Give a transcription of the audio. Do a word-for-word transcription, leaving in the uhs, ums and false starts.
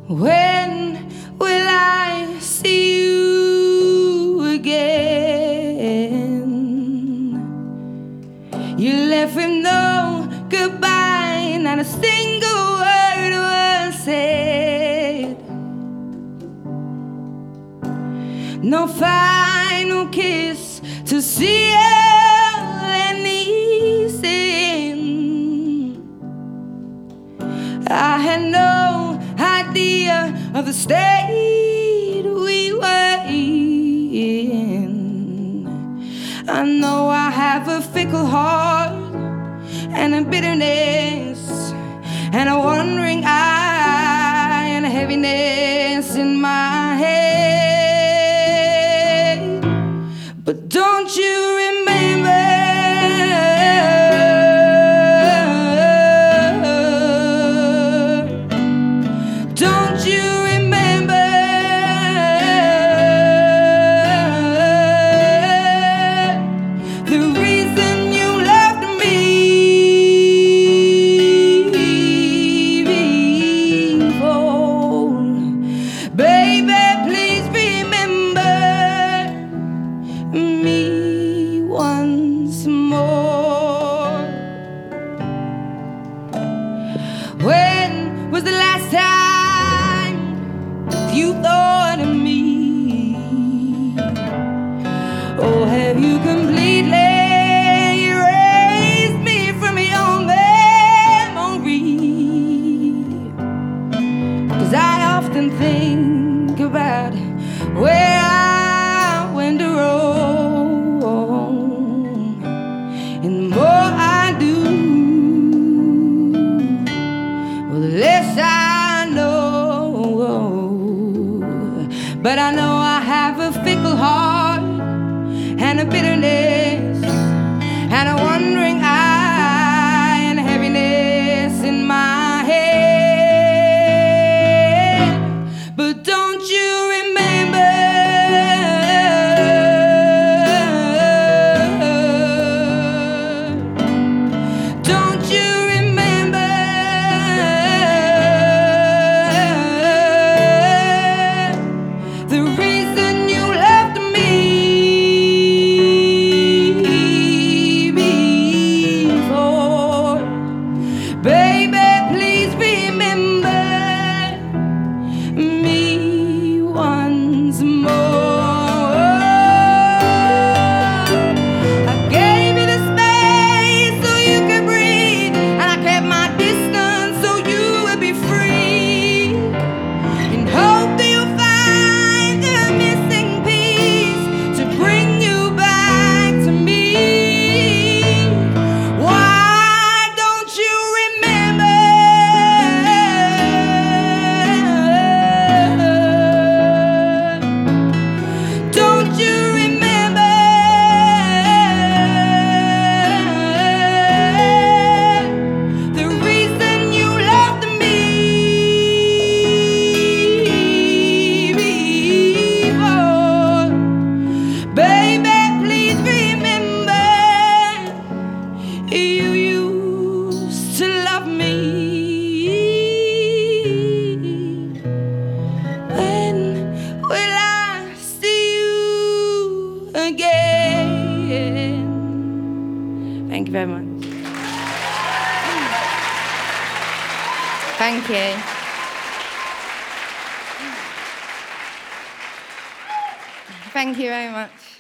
When will I see you again? You left with no goodbye, not a single word was said. No final kiss to seal any sin. I had no idea of the state we were in. I know I have a fickle heart and a bitterness and a wandering eye and a heaviness in my head. But don't you remember? Don't you remember the reason you left me before? Baby, please remember me once more. When was the last time you thought of me? Or have you completely erased me from your memory? 'Cause I often think about where I went wrong, and the more I do, well, the less I know. But I know I have a fickle heart and a bitterness and a wandering eye and a heaviness in my head. But don't you remember? Don't you remember the reason you left me before? Baby, please remember me once more. I gave you the space so you could breathe, and I kept my distance so you would be free, and hope that you'll find the missing piece to bring you back to me. Why don't you remember? Don't you remember the reason you left me before? Baby, please remember you used to love me. When will I see you again? Thank you very much. Thank you. Thank you very much.